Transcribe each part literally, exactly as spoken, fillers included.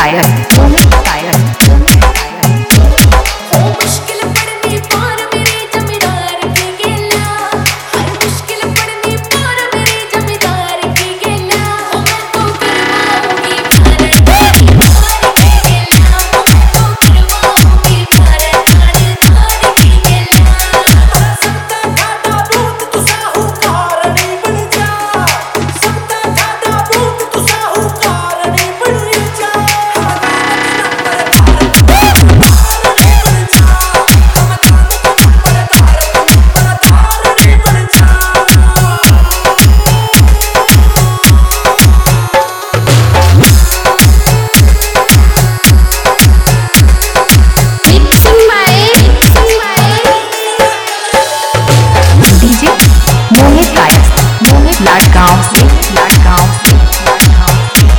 कायस्थ मोहित कायस्थ मोहित कायस्थ हो मुश्किल पड़नी पार मेरे जमींदार की गेला हर मुश्किल पड़नी पार मेरे जमींदार की गेला हो मैं तो करवाऊंगी भारत तारी तारी की गेला हो मैं तो करवाऊंगी भारत तारी तारी की गेला सबका खादा भूत तू साहूकार नहीं बन जा सबका खादा भूत तू साहूकार नहीं बन जा mixing by mixing by DJ Mohit Kayastha Mohit Ladgaon से लाडगांव से लाडगांव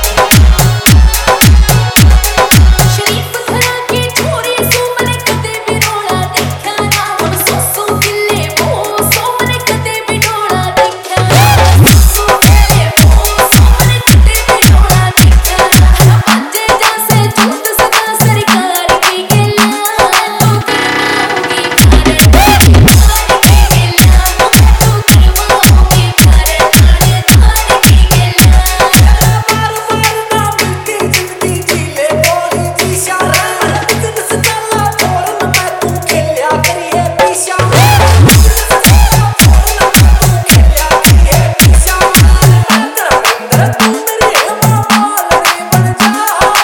शरीफ घरा की छोरी सो मैंने कदे भी रोला देखा ना हम सौ सौ किले वो सौ मैंने कदे भी डोला देखा सौ सौ किले वो सौ मैंने कदे भी डोला देखा पंजे जैसे झूठ सदा सरकार की गेला तो करवाऊंगी भारत तारी तारी की गेला तो करवाऊंगी भारत तारी तारी की गेला बार बार ना मिलती जिंदगी जी ले बोली दिशा बिजनेस चला छोड़ मैं तू खेलिया करिए पीछा बिजनेस चला छोड़ मैं तू खेलिया करिए पीछा तेरा तेरा तू मेरे मामा नहीं बन जा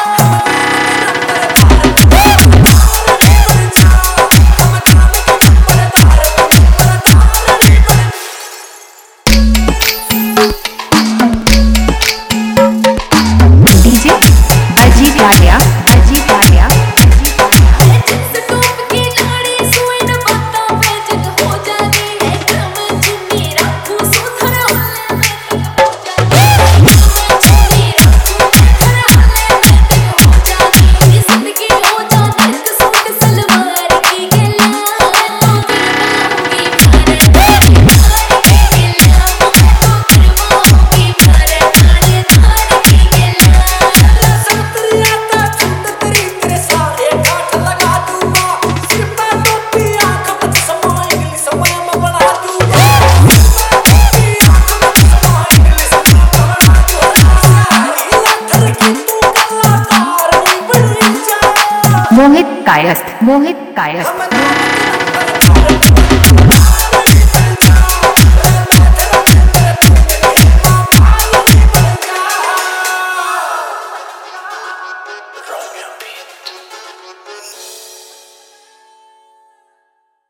डीजे बजी गाड़िया बजी गाड़िया जिस टोप की लाड़ी सोए न बाता पे जग हो जाती है क्रम चुन्नी रखूं सुथर हल्ले में तक हो जाती क्रम चुन्नी रखूं सुथर हल्ले में तक हो जाती ये जिंदगी हो जाती सूट सलवार की गेला तो करवाऊंगी भारत तारी तारी की गेला तो करवाऊंगी भारत तारी तारी की गेला संतरिया का छूट तेरी तेरे सारे घाट लगा दूंगा सिर पे टोपी आंख में चश्मा इंग्लिश में मैं बना दूंगा सिर पे टोपी आंख में चश्मा इंग्लिश में बना दूंगा लथर की तू कलाकार नहीं बन जा मोहित कायस्थ मोहित कायस्थ